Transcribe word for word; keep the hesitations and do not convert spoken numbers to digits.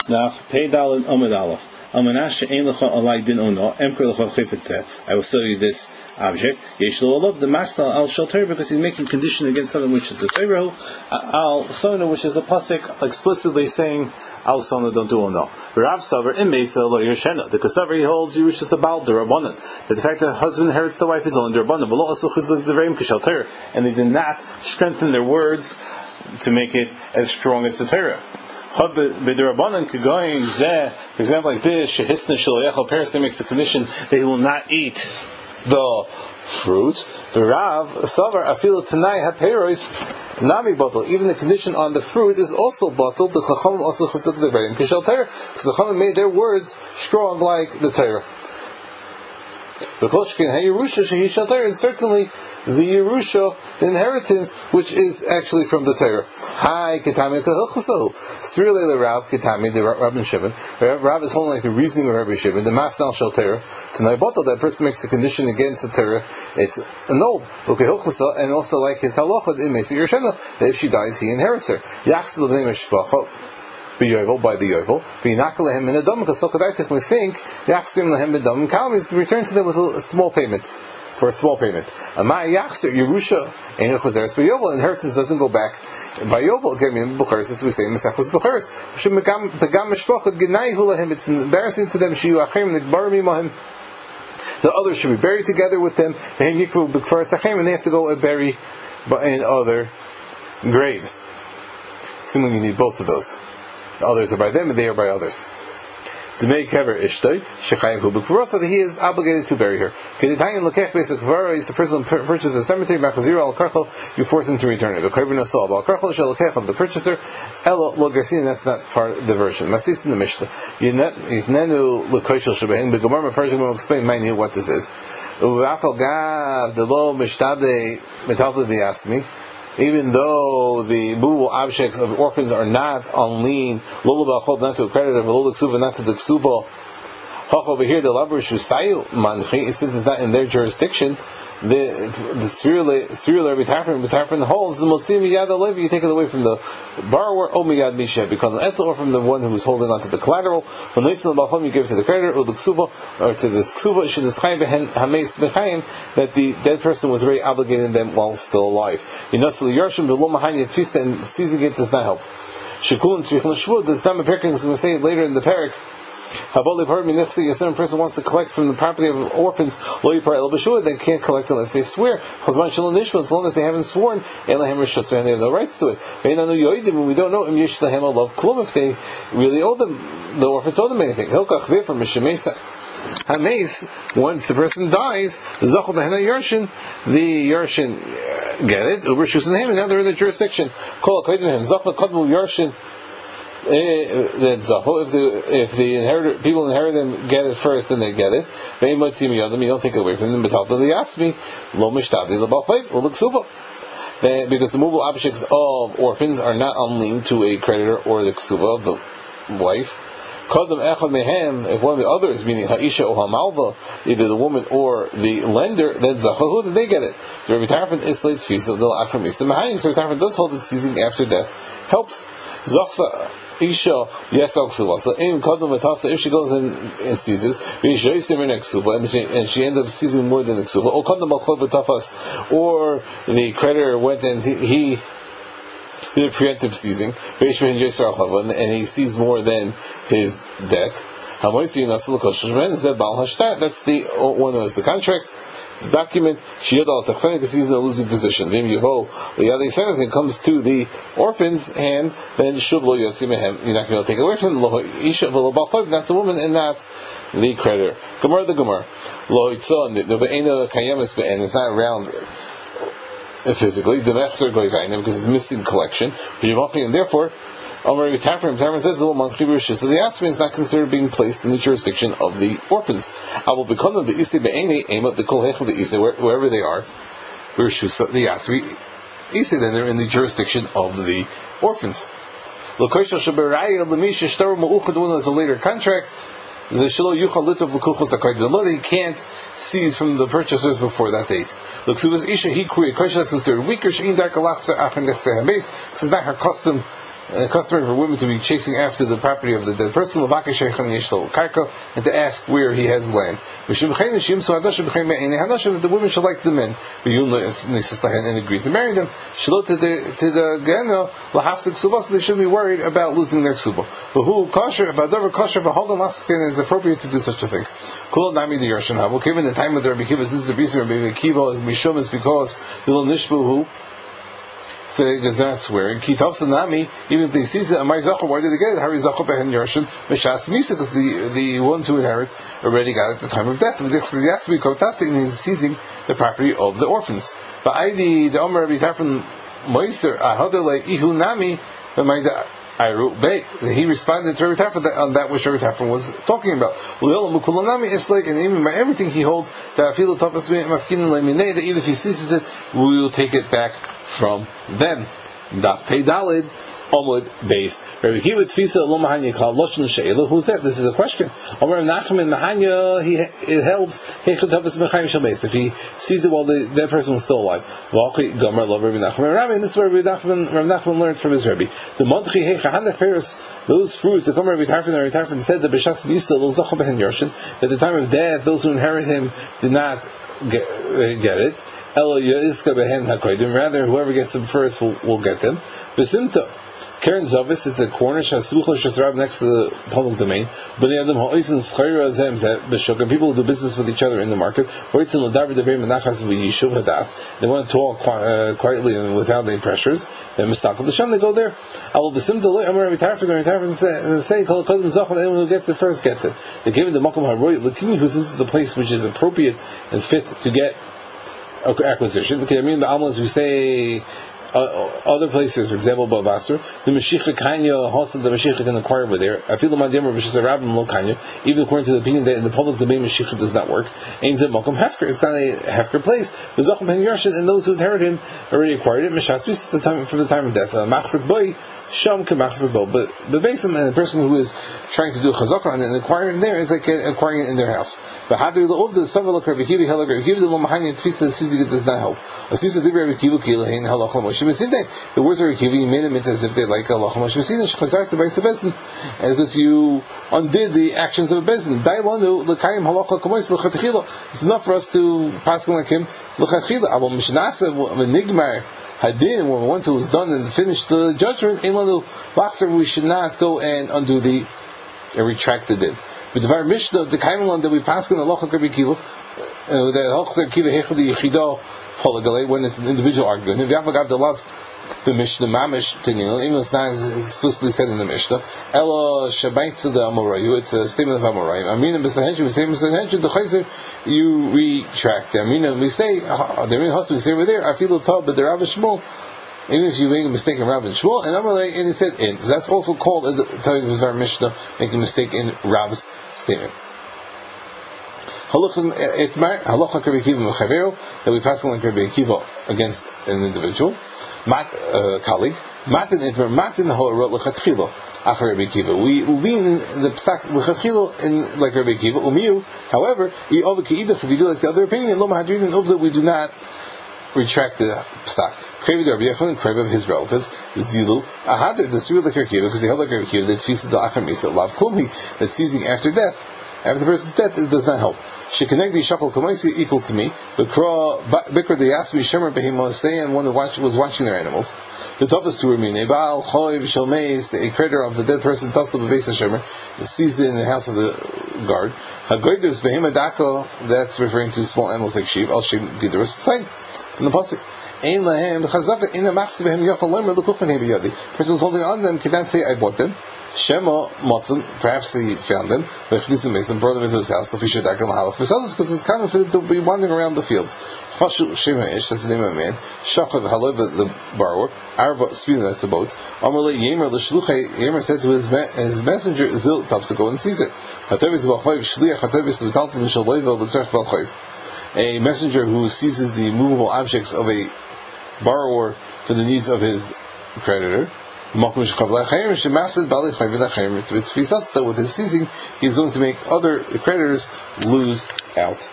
Nach Peidal and Amid Aleph. Amanash Ein Lecha Alai Din Ono, Emker Lecha Chifetze. I will sell you this object. Yeshlo Olav, the Master Al Shal Torah, because he's making condition against something which is the Torah. Al Sona, which is the Pasuk explicitly saying, Al Sona don't do Ono. Rav Savar, in Mesa Lo Yershena. The Kasavar, he holds Yerushas about the Rabbanan. That the fact that the husband inherits the wife is only the Rabbanan. V'lo Asu Chizlik the Reim Kishal Torah. And they did not strengthen their words to make it as strong as the Torah. For example, like this, Shehisna Shaloyachal Paris makes the condition that he will not eat the fruit. The Rav Savar Afilo Tanai HaPeiros Nami Bottle. Even the condition on the fruit is also bottled. The Chacham also chesed the Reim Kishal Torah, because the Chacham made their words strong like the Torah. And certainly the Yerusha, the inheritance, which is actually from the Torah. Hi, Ketami Kahilchaso. Srile the Rav Ketami, the Rabbi Shimon. Rav is holding like the reasoning of Rabbi Shimon, the Masnal Shal Torah. Tonight, bottle that person makes a condition against the Torah, it's annulled. And also like his halacha in Mesa Yershena, that if she dies, he inherits her. Yachsel b'nei mishpacha. By the Yovel, Vinakalehem in a dom, because Sokadaitik we think Yachsim Lahem Medam Kalmis can return to them with a small payment. For a small payment. Amai Yachser Yerusha and Choseres by Yovel, inheritance doesn't go back. By Yovel, again, Bukharis, as we say, Mesachos Bukharis. It's embarrassing to them, the others should be buried together with them, and they have to go and bury in other graves. Assuming you need both of those. The others are by them and they are by others. To make kever ishtoi shechayim hu b'kvarosa, that he is obligated to bury her. Keditayin lekech basic kvara is the person who purchases a cemetery machazir al karchel, you force him to return it. The korban asal al karchel shel lekech of the purchaser elo lo garsin. That's not part of the version. Masis in the Mishnah. Yinenu lekoishel shebehin. The Gemara Mefarshim will explain mainly what this is. Uvafal gav de lo mishtade metalta diasmi. Even though the movable objects of orphans are not on lien, lulubachol, not to a creditor, luluksuba, not to the ksuba, hach over here, the labar shusayu manchi, since it's not in their jurisdiction, the the serial bitafrin bitafrin holds the motzim miyad alevi, you take it away from the borrower, o miyad misha, because the etzel, or from the one who is holding onto the collateral. When leisin l'balchom, you give it to the creditor, or the ksuba, or to the ksuba, should deschayim behen hameis bechayim, that the dead person was very obligated them while still alive. Yinasul yarshim below mahani tfista, and seizing it does not help. Shekul and tzrichon shvud, the time of perking, as we say later in the parak. A certain person wants to collect from the property of orphans, they can't collect unless they swear. As long as they haven't sworn, they have no rights to it. We don't know if they really owe them, the orphans owe them anything. Once the person dies, the Yershin get it, and now they're in the jurisdiction. That Zaho, if the if the inheritor people inherit them, get it first, and they get it. They might see me on them. You don't take it away from them. But after they ask me, lo mishtabdi lebachayv uluksuba. Because the movable objects of orphans are not on lien to a creditor or the ksuba of the wife. Kadam echad mehem, if one of the others, meaning ha'isha or ha'malva, either the woman or the lender, then zachahu, then they get it. The Rebbe Tarfon is late fisa del akramisa mahayim. So Rebbe Tarfon does hold that seizing after death helps. Zachsa Isha yes al ksuba. So in kadam matasa, if she goes in and seizes, and she and she ends up seizing more than the ksuba, or kadam al chov tafas, or the creditor went and he, he did a preemptive seizing, and he seized more than his debt. That's the one that was the contract. The document, because he's in a losing position. If it comes to the orphan's hand, then you're not going to be able to take it away from him. Not the woman and not the creditor. Gemara the Gemara. And it's not around physically, because it's missing collection. And therefore, Amar Tarfon says the so the asmin is not considered being placed in the jurisdiction of the orphans. I will become them the isi be'eni aim at the kol hechel the isi wherever they are. The asmi isi, then they're in the jurisdiction of the orphans. Lokoishal shaberaya lemisha shtaru ma'uchad, one is a later contract. The shelo yuchal lit of l'kuchos akard below, he can't seize from the purchasers before that date. Look, so was isha he queer koishal is considered weaker shein dark alachser achan getseh habes, because it's not her custom uh, customary for women to be chasing after the property of the dead person, and to ask where he has land. That the women should like the men, and agree to marry them. To the to the Geno, they should be worried about losing their ksuba. But who kosher, if Adavar kosher, is appropriate to do such a thing. Kula Nami the Yershan Habu. Given the time of the Rabbi Kiva, this is the reason Rabbi Kiva is Mishum is because the little Nishbu who say is not swearing. Kitov Sanami, even if they seize it, Amar Zachor, why did they get it? Hari Zachor Behen Yershan Mishas Misa, because the the ones who inherit already got it at the time of death. And he's seizing the property of the orphans. But I the the Omer Rabbi Tarfon Moiser Ahadele Ihu Nami. He responded to Rabbi Tarfon on that which Rabbi Tarfon was talking about. And even by everything he holds, that even if he seizes it, we will take it back from them. Daf Pei Dalid Omud Beis. Rabbi Kiva Tfisa Lo Mahanya Kal Loshen Sheila. Who's that? This is a question. Omer Nachman Mahanya. He it helps. If he sees it while the dead person was still alive. Valchi Gomer Lo Rabbi Nachman Rabbi. And this is where Rabbi Nachman Rabbi Nachman learned from his Rabbi. The Montchi Hecha Hanach Peres. Those fruits. The Gomer Rabbi Tarfon and Rabbi Tarfon said the B'Shas Visa Lo Zachor Behen Yershan. At the time of death, those who inherit him did not get, uh, get it. Elo Yiska Behen Hakoidim. Rather, whoever gets them first will, will get them. Besimta. Karen Zavis is a corner shasuchah shasrab next to the public domain. Bnei Adam ha'oisin schayra zem zeh b'shuk, and people who do business with each other in the market. Ha'oisin l'davar devei menachas v'yishuv hadas. They want to talk uh, quietly and without any pressures. Then mistakal l'sham, they go there. Avol b'sim d'loi amar Rabbi Tarfon. Rabbi Tarfon say kol kodem zachal, anyone who gets it first gets it. They give it the makom haroy l'kini, who since it's the place which is appropriate and fit to get acquisition. Okay, I mean the almas we say. Uh, other places, for example, Babasar, the Mashiach Kanya, also the Mashiach can acquire over there. I feel the Madimar, which is a Rabbim Lo Kanya, even according to the opinion that in the public domain Mashiach does not work. Ain't Zeb Malcolm Hefker, it's not a Hefker place. The Zachim Ben Yershan, and those who inherit him already acquired it, Mishas Bis, the time from the time of death. Machzik Boy, Sham Ke Machzik Bo. But the base and the person who is trying to do Chazaka and acquiring it there is like acquiring it in their house. But Hadri La'ud, the Savalak Rabbi Kiva, Helak Rabbi Kiva, the Lomahani, Tfisa, the Sizik does not help. A Sisa Dib Rabbi Kiva, Kilahin, Halach Moshe Mesinde. The words are Kiva, you made them into as if they're like Allah Moshe Mesinde, Shchazar to Bais Bezdin. And because you undid the actions of a Bezdin. Dailanu, L'kayim Halach Kamois, L'chatchila. It's enough for us to pass like him, L'chatchila. Abel Mishnasa, Nigmar, Hadin, when once it was done and finished the judgment, Elanu, Boxer, we should not go and undo the, and retract the din. But the Var Mishnah, the Kaimalan that we pass in the Lochak Rabbi Kiva, the Lochak Kiva Hechadi Yechidah Holagalei, when it's an individual argument. If you have got the love, the Mishnah Mamish Tinil, even though it's not explicitly said in the Mishnah, Ella Shabaitza the Amorayu, it's a statement of Amorayu. Amina B'Sahenshim, we say B'Sahenshim, the Chayzer, you retract. Amina, we say, the Amina Hasu, we say over there, I feel the top, but the Rav Shmuel, even if you make a mistake in Rav and Shmuel, and Amalei, and he said in. So that's also called, uh, telling the Var Mishnah, making a mistake in Rav's statement. Halacha Rabbi Kiva Mechaveru, that we pass on like Rabbi Kiva against an individual, mat uh, colleague. Matin itmer matin ha'orot lechatchila achar Rabbi Kiva. We lean the psak lechatchila in like Rabbi Kiva. Umiu, however, if we do like the other opinion, lo mahadrin and that we do not retract the psak. Kravid Rabbi Yechon, Kravid of his relatives, Zilu, Ahadr, the Sri like Rabbi Kiva, because they held like Rabbi Kiva, that tfisa the achar misa lav klumi, that seizing after death. After the person's death, it does not help. She connect the shakal kamaisi equal to me. But bikra the yasmi shemer behimosei, and one who watch, was watching their animals. The toughest two remain. Ebal choiv shalmeis, a creditor of the dead person, tafsel bebeis shemer, seized it in the house of the guard. Hagoyders behimadako, that's referring to small animals like sheep. Al shem gidrus sign from the pasuk. Ein lahem chazaka in a machzeh behem yochal lemer lukukman hebiyadi. Person who's holding on to them cannot say I bought them. Shema Motzon, perhaps he found them, but he brought them into his house, because it's common for them to be wandering around the fields. Chashu Shema Ish, that's the name of a man. Shachav Haleva, the borrower. Arva Spina, that's the boat. Amarle Yemer, the Shluchai, Yemer said to his, me- his messenger, Zil, Tavs to go and seize it. A messenger who seizes the movable objects of a borrower for the needs of his creditor. With his seizing, he's going to make other creditors lose out.